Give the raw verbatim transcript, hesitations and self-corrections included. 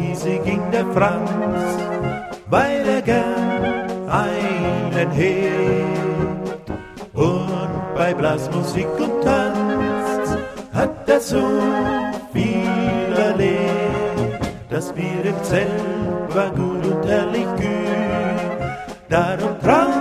Wiese ging der Franz, weil er gern einen hebt. Und bei Blasmusik und Tanz hat er so viel erlebt. Das Bier im Zelt war gut und herrlich kühl, darum trank